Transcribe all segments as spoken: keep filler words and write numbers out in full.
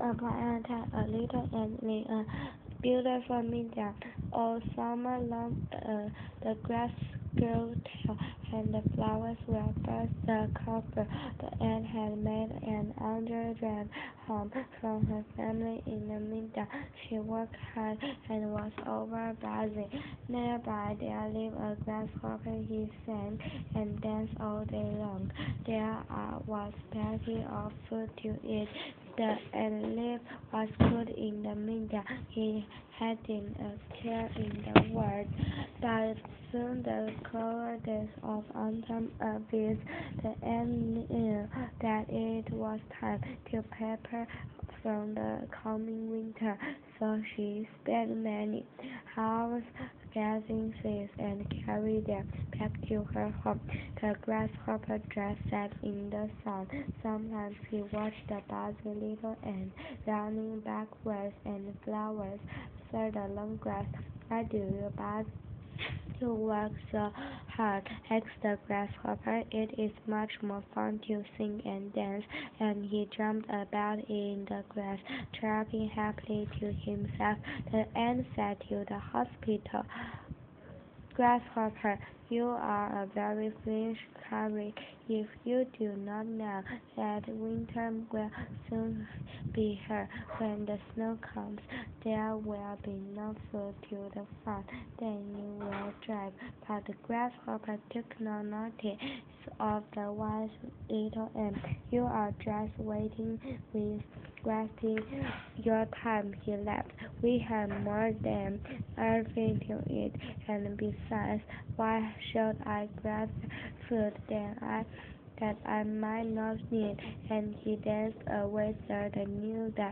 a plant had a little ant in a beautiful meadow. All summer long, uh, the grass grew tall, and the flowers were burst the cover. The ant had made an underground home from her family in the meadow. She worked hard and was over busy. Nearby there lived a grasshopper. He sang and danced all day long. There uh, was plenty of food to eat. The ant leaf was good in the meadow. He hadn't a care in the world. But soon the colder days of autumn appeared. The ant knew that it was time to prepare for the coming winter, so she spent many hours gathering seeds and carried them back to her home. The grasshopper just sat in the sun. Sometimes he watched the busy little ant running backwards and flowers through the long grass. "Why do you bother to work so hard?" asked the grasshopper. "It is much more fun to sing and dance." And he jumped about in the grass, chirping happily to himself. The ant said to the hospital grasshopper, "You are a very foolish creature. If you do not know that winter will soon be here, when the snow comes, there will be no food to the farm. Then you will drive." But the grasshopper took no notice of the wise little ant. "You are just waiting with wasting your time," he laughed. "We have more than everything to eat, and besides, why should I grab food that I that I might not need?" And he danced away through the new dark,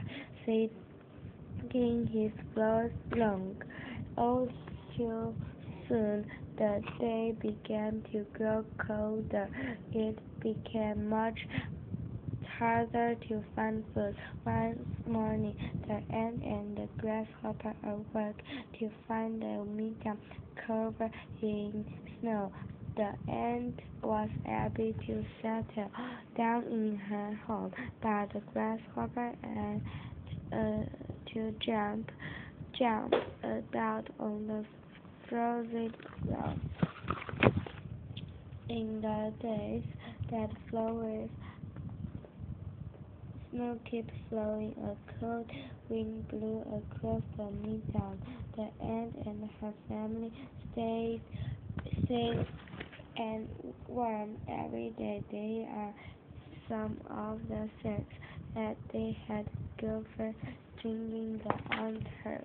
singing his floors long. All too soon the day began to grow colder. It became much harder to find food. One morning, the ant and the grasshopper awoke to find the meadow covered in snow. The ant was able to settle down in her home, but the grasshopper had uh, to jump, jump about on the frozen ground. In the days that followed, snow kept flowing. A cold wind blew across the meadow. The ant and her family stayed safe and warm every day. They are some of the things that they had discovered singing the anther.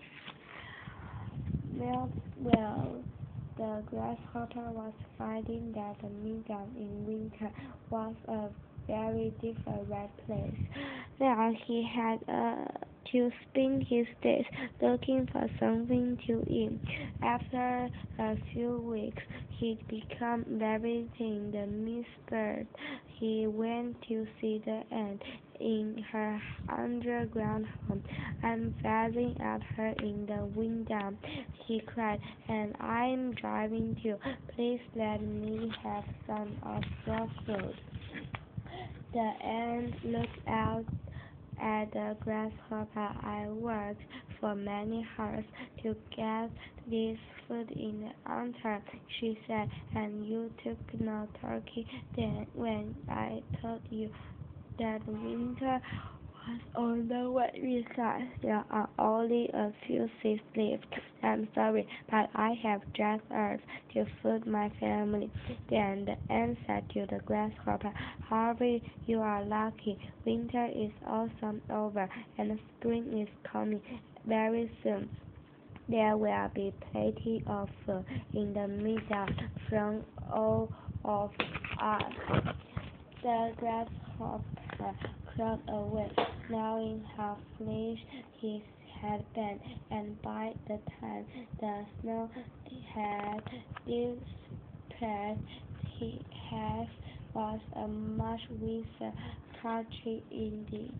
Well, well, the grasshopper was finding that the meadow in winter was a very different place. Now he had uh, to spend his days looking for something to eat. After a few weeks, he became very thin. The Miss Bird. He went to see the ant in her underground home. "I'm gazing at her in the window," he cried, "and I'm driving too. Please let me have some of your food." The ant looked out at the grasshopper. "I worked for many hours to get this food in the anther," she said, "and you took no turkey then when I told you that winter was on the way. Besides, there are only a few seeds left. I'm sorry, but I have just earth to feed my family." Then the ant said to the grasshopper, "Hurry, you are lucky. Winter is also over, and spring is coming very soon. There will be plenty of food in the meadow from all of us." The grasshopper crawled away, knowing how foolish he had been, and by the time the snow had disappeared, he had was a much wiser country indeed.